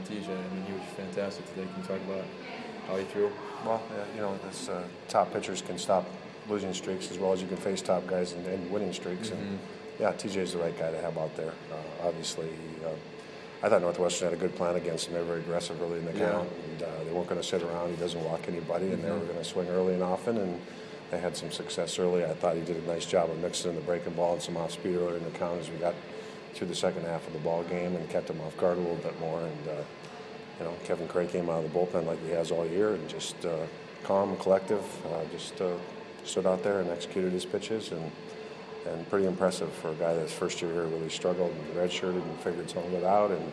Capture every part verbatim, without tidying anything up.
T J? I mean, he was fantastic today. Can you talk about how he threw? Well, uh, you know, this uh, top pitchers can stop losing streaks as well as you can face top guys and, and winning streaks. Mm-hmm. And yeah, T J's the right guy to have out there. Uh, obviously, uh, I thought Northwestern had a good plan against him. They were very aggressive early in the yeah. count, and uh, they weren't going to sit around. He doesn't walk anybody, and mm-hmm. they were going to swing early and often. And they had some success early. I thought he did a nice job of mixing in the breaking ball and some off speed early in the count as we got through the second half of the ball game and kept him off guard a little bit more. And uh, you know, Kevin Cray came out of the bullpen like he has all year and just uh, calm and collective, uh, just uh, stood out there and executed his pitches, and and pretty impressive for a guy that's first year here really struggled and redshirted and figured some of it out, and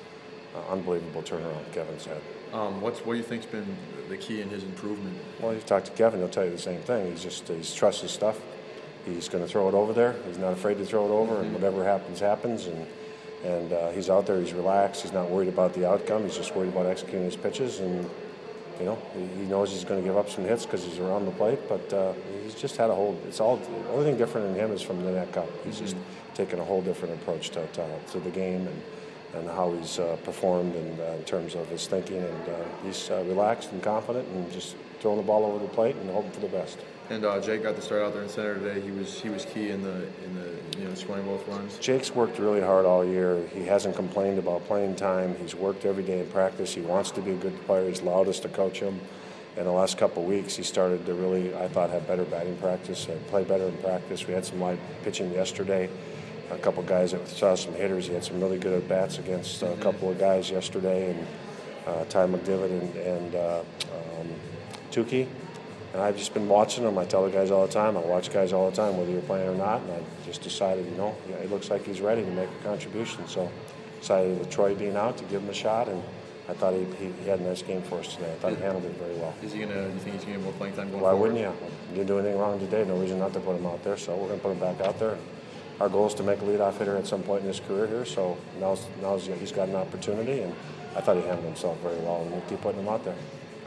uh, unbelievable turnaround Kevin's had. Um, what's what do you think's been the key in his improvement? Well, you talk to Kevin, he'll tell you the same thing. He's just he's trusts his stuff. He's going to throw it over there. He's not afraid to throw it over, mm-hmm. and whatever happens, happens. And and uh, he's out there. He's relaxed. He's not worried about the outcome. He's just worried about executing his pitches. And you know, he, he knows he's going to give up some hits because he's around the plate. But uh, he's just had a whole. It's all the only thing different in him is from the Net Cup. He's mm-hmm. just taken a whole different approach to to, to the game and. and how he's uh, performed and, uh, in terms of his thinking, and uh, he's uh, relaxed and confident and just throwing the ball over the plate and hoping for the best. And uh, Jake got to start out there in center today. He was he was key in the in the you know scoring both runs. Jake's worked really hard all year. He hasn't complained about playing time. He's worked every day in practice. He wants to be a good player. He's allowed us to coach him. In the last couple of weeks, he started to really, I thought, have better batting practice and play better in practice. We had some live pitching yesterday. A couple guys that saw some hitters. He had some really good at-bats against uh, a couple of guys yesterday, and uh, Ty McDivitt and, and uh, um, Tukey. And I've just been watching them. I tell the guys all the time. I watch guys all the time, whether you're playing or not. And I just decided, you know, yeah, it looks like he's ready to make a contribution. So decided with Troy being out to give him a shot, and I thought he, he, he had a nice game for us today. I thought he handled it very well. Is he gonna? You think he's gonna get more playing time going Why forward? wouldn't you? He didn't do anything wrong today. No reason not to put him out there. So we're gonna put him back out there. Our goal is to make a leadoff hitter at some point in his career here, so now, now he's got an opportunity, and I thought he handled himself very well, and we'll keep putting him out there.